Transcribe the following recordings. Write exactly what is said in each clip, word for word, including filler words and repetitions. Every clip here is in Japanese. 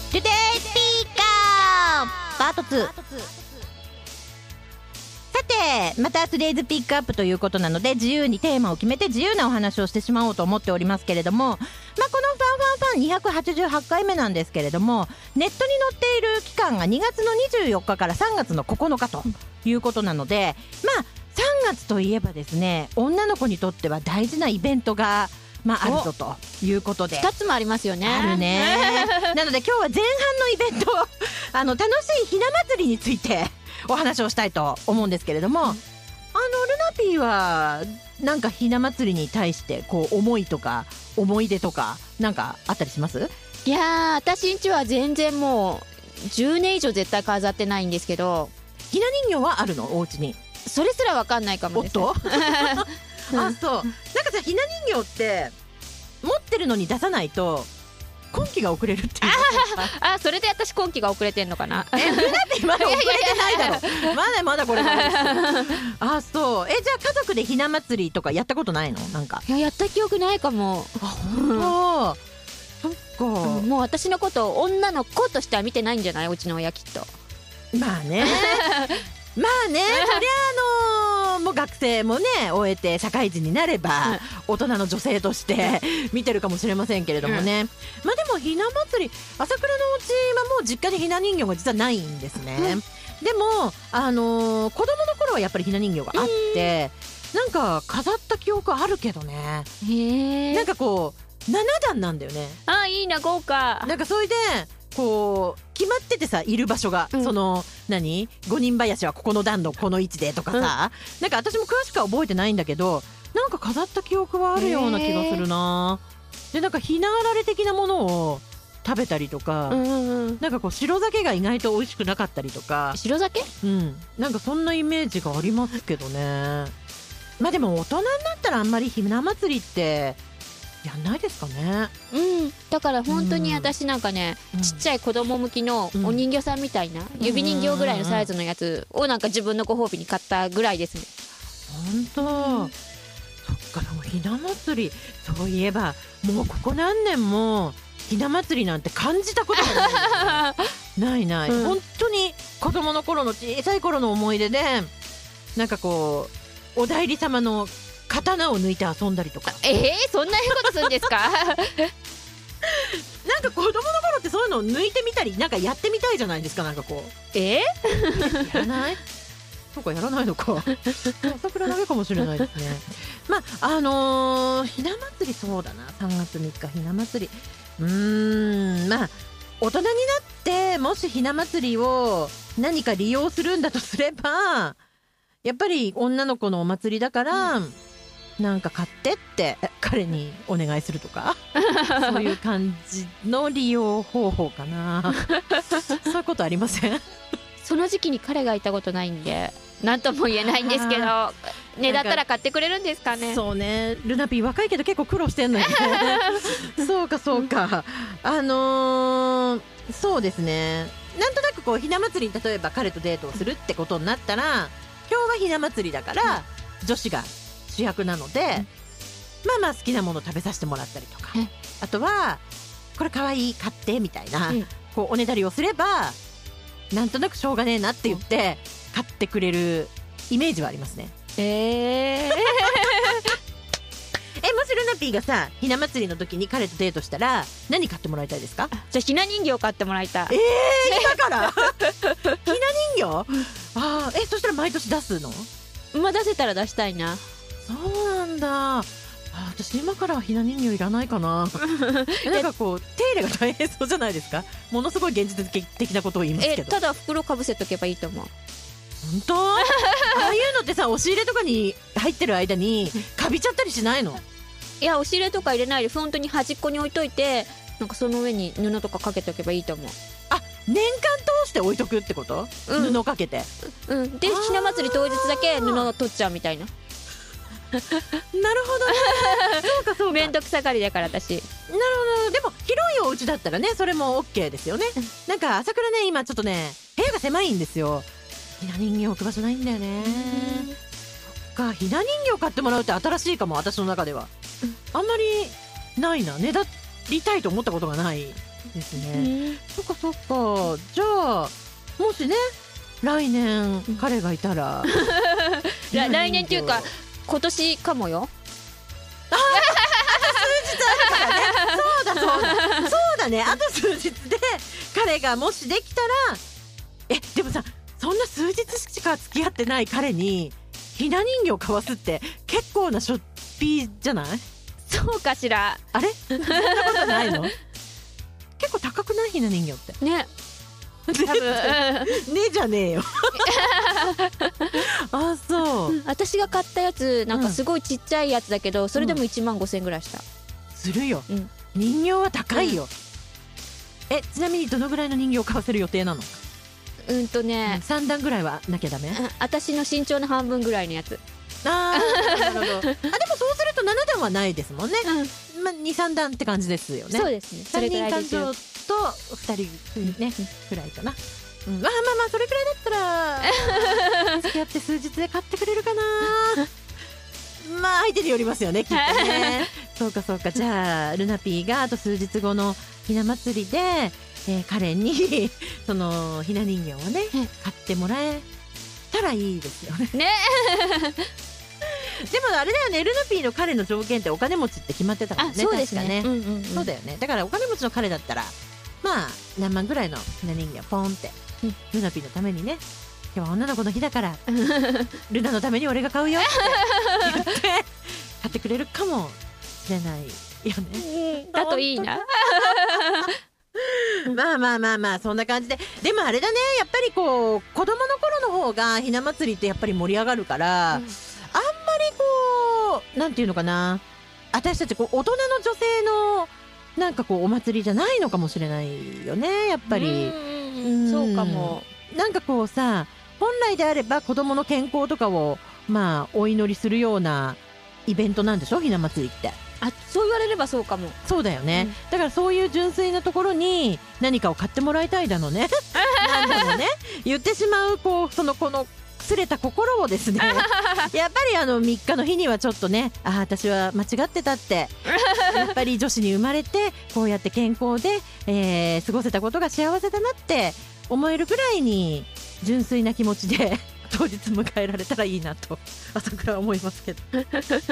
トゥデイスピーカーパートツー。さて、またトゥデイズピックアップということなので、自由にテーマを決めて自由なお話をしてしまおうと思っておりますけれども、まあ、このファンファンファンにひゃくはちじゅうはちかいめなんですけれども、ネットに載っている期間がにがつのにじゅうよっかからさんがつのここのかということなので、まあさんがつといえばですね、女の子にとっては大事なイベントがまああるぞということで、 ふたつもありますよね。 あるねなので今日は前半のイベントあの楽しいひな祭りについてお話をしたいと思うんですけれども、うん、あのルナピーはなんかひな祭りに対してこう思いとか思い出とかなんかあったりします？ いやー、私んちは全然もうじゅうねん以上絶対飾ってないんですけど、 ひな人形はあるの？お家に。 それすら分かんないかもです。 おっとあ、そう。なんかさ、ひな人形って持ってるのに出さないと今期が遅れるっていうああ、それで私今期が遅れてんのかな。 え、ルナピーまだ遅れてないだろまだまだこれからですあ、そう。え、じゃあ家族でひな祭りとかやったことないの？なんかいや、やった記憶ないかも。 あ、ほんとそっか、 うん、もう私のことを女の子としては見てないんじゃない？うちの親きっと。 まあねまあね、そりゃあのー、もう学生もね終えて社会人になれば、うん、大人の女性として見てるかもしれませんけれどもね、うん、まあでもひな祭り、朝倉のうちはもう実家にひな人形が実はないんですね、うん、でもあのー、子供の頃はやっぱりひな人形があって、なんか飾った記憶あるけどね。へなんかこうななだんなんだよね。 あ、いいな、豪華。 なんかそれでこう決まっててさ、いる場所が、うん、その何五人林はここの段のこの位置でとかさ、うん、なんか私も詳しくは覚えてないんだけど、なんか飾った記憶はあるような気がするな。でなんかひなあられ的なものを食べたりとか、うんうん、なんかこう白酒が意外と美味しくなかったりとか。 白酒？ うん、なんかそんなイメージがありますけどね。まあでも大人になったらあんまりひな祭りってやんないですかね。 うん、だから本当に私なんかね、うん、ちっちゃい子供向きのお人形さんみたいな、うん、指人形ぐらいのサイズのやつをなんか自分のご褒美に買ったぐらいですね。 本当、うん、そっか。でもひな祭り、そういえばもうここ何年もひな祭りなんて感じたことがないないない、うん、本当に子供の頃の小さい頃の思い出で、なんかこうお内裏様の刀を抜いて遊んだりとか。 えー、そんなことするんですかなんか子供の頃ってそういうのを抜いてみたりなんかやってみたいじゃないですか。なんかこうえー、やらないとかやらないのか朝倉だけかもしれないですねまああのー、ひな祭り、そうだな、さんがつみっかひな祭り、うーん、まあ大人になってもしひな祭りを何か利用するんだとすれば、やっぱり女の子のお祭りだから、うん、なんか買ってって彼にお願いするとかそういう感じの利用方法かなそういうことありません？ その時期に彼がいたことないんで何とも言えないんですけどね、だったら買ってくれるんですかね。 そうね、ルナピー若いけど結構苦労してんのよねそうかそうか、あのー、そうですね、なんとなくこうひな祭りに例えば彼とデートをするってことになったら、今日はひな祭りだから、うん、女子が主役なので、うん、まあまあ好きなもの食べさせてもらったりとか、うん、あとはこれかわいい買ってみたいな、うん、こうおねだりをすればなんとなくしょうがねえなって言って買ってくれるイメージはありますね。 えー、えもしルナピーがさひな祭りの時に彼とデートしたら何買ってもらいたいですか？ じゃあひな人形買ってもらいたい。 えー、今からひな人形あー、えそしたら毎年出すの？ まあ出せたら出したいな。 そうなんだ。あ、私今からはひな人形いらないかななんかこう手入れが大変そうじゃないですか。ものすごい現実的なことを言いますけど、 えただ袋かぶせとけばいいと思う。 本当ああいうのってさ押し入れとかに入ってる間にかびちゃったりしないの？ いや、押し入れとか入れないで本当に端っこに置いといて、なんかその上に布とかかけておけばいいと思う。 あ、年間通して置いとくってこと？うん、布かけて、 うん、でひな祭り当日だけ布を取っちゃうみたいななるほどねそうかそうか、めんどくさがりだから私。 なるほど。でも広いお家だったらねそれも OK ですよね。なんか朝倉ね今ちょっとね部屋が狭いんですよ。ひな人形置く場所ないんだよね。そっか、ひな人形買ってもらうって新しいかも。私の中ではあんまりないな。ねだりたいと思ったことがないですね。そっかそっか。じゃあもしね来年彼がいたら来来年っていうか今年かもよ。 そうだそうだそうだね。あと数日で彼がもしできたら、えでもさ、そんな数日しか付き合ってない彼にひな人形を買わすって結構なしょっぴーじゃない？ そうかしら。 あれそんなことないの？結構高くない？ひな人形ってね、多分ねじゃねえよあ、そう。 私が買ったやつなんかすごいちっちゃいやつだけど、それでもいちまんごせんえんぐらいした。 するよ、 うん、 人形は高いよ、うん、えちなみにどのぐらいの人形を買わせる予定なの？ うんとね、うん、 さんだんぐらいはなきゃダメ？ 私の身長の半分ぐらいのやつ。 あーなるほどあでもそうするとななだんはないですもんね、うん、まあ、にさんだんって感じですよね。 そうですね、それぐらいですよ。 さんにん誕生とふたりね、くらいかな、うん、まあまあまあそれくらいだったら付き合って数日で買ってくれるかなまあ相手によりますよねきっとねそうかそうか。じゃあルナピーがあと数日後のひな祭りで、えー、彼にそのひな人形をね買ってもらえたらいいですよね。 ねでもあれだよね、ルナピーの彼の条件ってお金持ちって決まってたもんね。 そうですね、 確かね、 うんうんうん、 そうだよね。だからお金持ちの彼だったらまあ何万ぐらいのひな人形ポンって、うん、ルナピーのためにね、今日は女の子の日だからルナのために俺が買うよって言って買ってくれるかもしれないよねだといいなまあまあまあまあそんな感じで。でもあれだね、やっぱりこう子供の頃の方がひな祭りってやっぱり盛り上がるから、うん、あんまりこうなんていうのかな、私たちこう大人の女性のなんかこうお祭りじゃないのかもしれないよね、やっぱり。 うん、そうかも。 なんかこうさ、本来であれば子供の健康とかをまあお祈りするようなイベントなんでしょ、ひな祭りって。 あ、そう言われればそうかも。 そうだよね、うん、だからそういう純粋なところに何かを買ってもらいたいだのねなんだろうね言ってしまうこうそのこのすれた心をですねやっぱりあのみっかの日にはちょっとね、あ、私は間違ってたってやっぱり女子に生まれてこうやって健康で、えー、過ごせたことが幸せだなって思えるぐらいに純粋な気持ちで当日迎えられたらいいなと朝倉は思いますけどまあ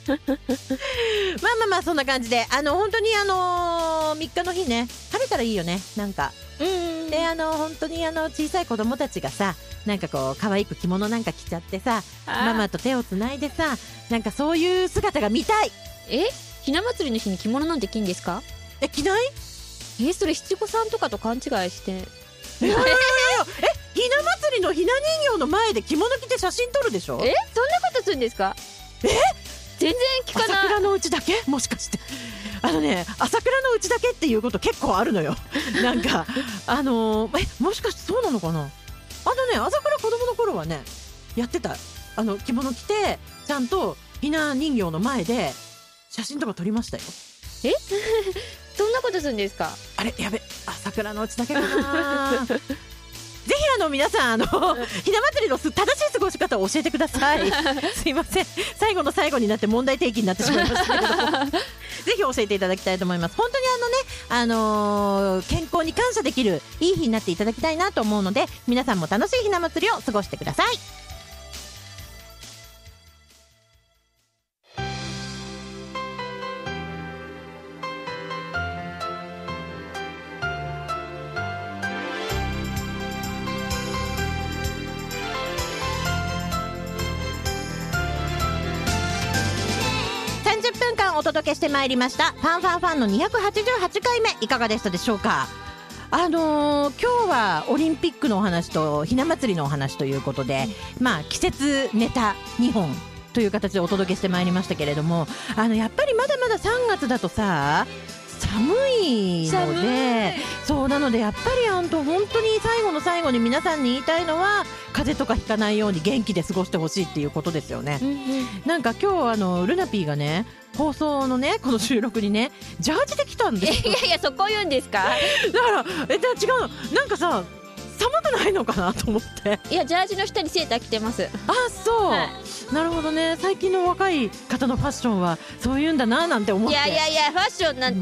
まあまあそんな感じで、あの本当にあのー、みっかの日ね晴れたらいいよね。なんかうんで、あの本当にあの小さい子供たちがさ、なんかこう可愛く着物なんか着ちゃってさ、ママと手をつないでさ、なんかそういう姿が見たい。 え、ひな祭りの日に着物なんて着んですか？ え、着ない？ え、それ七五三とかと勘違いしていやいやいやえひな祭りのひな人形の前で着物着て写真撮るでしょ？ え、そんなことするんですか？ え、 全然聞かない。 朝倉のうちだけ？もしかしてあのね、朝倉のうちだけっていうこと結構あるのよなんかあのー、え、もしかしてそうなのかな。あのね、朝倉子供の頃はねやってた。あの着物着てちゃんとひな人形の前で写真とか撮りましたよ。 えそんなことするんですか？ あれ、やべ、朝倉のうちだけかなぜひあの皆さんあのひな祭りの正しい過ごし方を教えてくださいすいません、最後の最後になって問題提起になってしまいましたけどぜひ教えていただきたいと思います。本当にあのね、あのー、健康に感謝できるいい日になっていただきたいなと思うので、皆さんも楽しいひな祭りを過ごしてください。さんじゅっぷんかんお届けしてまいりましたファンファンファンのにひゃくはちじゅうはちかいめ、いかがでしたでしょうか。あのー、今日はオリンピックのお話とひな祭りのお話ということで、うん、まあ季節ネタにほんという形でお届けしてまいりましたけれども、あのやっぱりまだまださんがつだとさ寒いので、そうなのでやっぱり本当本当に最後の最後に皆さんに言いたいのは、風邪とかひかないように元気で過ごしてほしいっていうことですよね、うんうん、なんか今日あのルナピーがね放送のねこの収録にねジャージで来たんですよ。 いやいや、そこ言うんですか？ だからえ違うの、なんかさ寒くないのかなと思って。 いや、ジャージの下にセーター着てます。 あ、そう、はい、なるほどね。最近の若い方のファッションはそういうんだななんて思って。 いやいやいや、ファッションなんて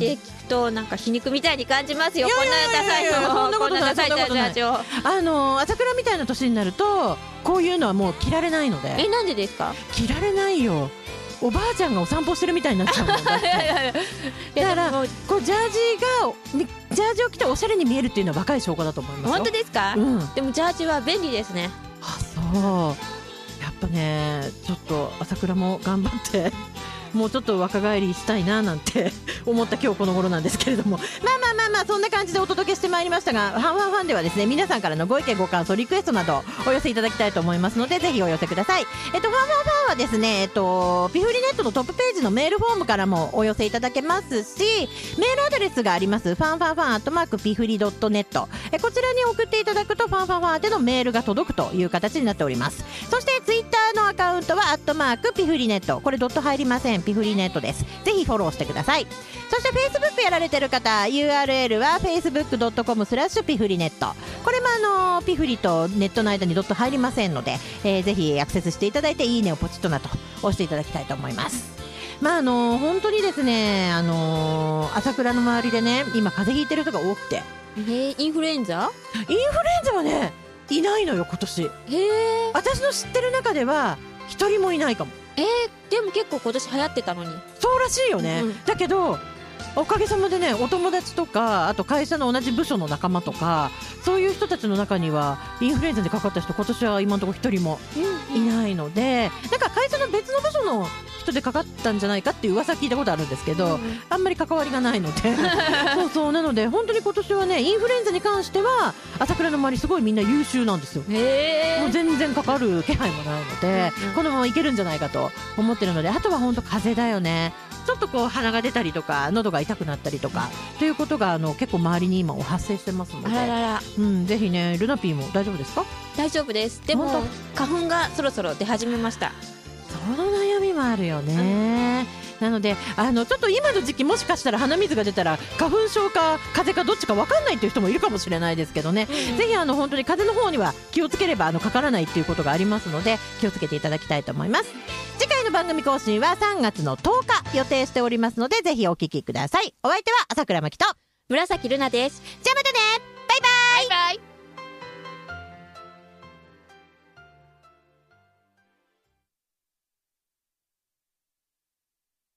となんか皮肉みたいに感じますよ。 いやいこんなやいやいやいやダサいのそんなことないこんなダサいジャージを。 あの朝倉みたいな年になるとこういうのはもう着られないので。 え、なんでですか？ 着られないよ。おばあちゃんがお散歩してるみたいになっちゃうもんだって。だからこうジャージがジャージを着ておしゃれに見えるっていうのは若い証拠だと思いますよ。 本当ですか？ うん、 でもジャージは便利ですね。 あ、そうやっぱねちょっと朝倉も頑張ってもうちょっと若返りしたいななんて思った今日この頃なんですけれども、まあまあまあまあそんな感じでお届けしてまいりましたが、ファンファンファンではですね皆さんからのご意見ご感想リクエストなどお寄せいただきたいと思いますのでぜひお寄せください。えっとファンファンファンはですね、えっとピフリネットのトップページのメールフォームからもお寄せいただけますし、メールアドレスがありますファンファンファンアットマークピフリドットネット、えこちらに送っていただくとファンファンファン宛てのメールが届くという形になっております。そしてツイッターのアカウントはアットマークピフリネット、これドット入りません、ピフリネットです。ぜひフォローしてください。そして Facebook やられてる方 ユーアールエル は フェイスブックドットコムスラッシュピフリネット、これもあのピフリとネットの間にドット入りませんので、えー、ぜひアクセスしていただいていいねをポチッとなと押していただきたいと思います。まああの本当にですね、あの朝倉の周りでね今風邪ひいてる人が多くて、 えー、インフルエンザインフルエンザはねいないのよ今年。 へー、 私の知ってる中では一人もいないかも。 えー、でも結構今年流行ってたのに。 そうらしいよね、うん、だけどおかげさまでねお友達とかあと会社の同じ部署の仲間とかそういう人たちの中にはインフルエンザにかかった人今年は今のところ一人もいないので、なんか会社の別の部署の人でかかったんじゃないかっていう噂聞いたことあるんですけど、うん、あんまり関わりがないのでそうそうなので本当に今年はねインフルエンザに関しては朝倉の周りすごいみんな優秀なんですよ。 へー、 もう全然かかる気配もないので、うんうん、このままいけるんじゃないかと思ってるので、あとは本当風邪だよね。ちょっとこう鼻が出たりとか喉が痛くなったりとかということがあの結構周りに今発生してますので、 あららら、 うん、ぜひねルナピーも大丈夫ですか？ 大丈夫です。でも花粉がそろそろ出始めました。 その悩みもあるよね、うん、なのであのちょっと今の時期もしかしたら鼻水が出たら花粉症か風邪かどっちか分かんないという人もいるかもしれないですけどね、うん、ぜひあの本当に風邪の方には気をつければあのかからないっていうことがありますので気をつけていただきたいと思います。次回の番組更新はさんがつのとおか予定しておりますのでぜひお聞きください。お相手は朝倉真希と紫ルナです。 じゃあまたね、バイバイ。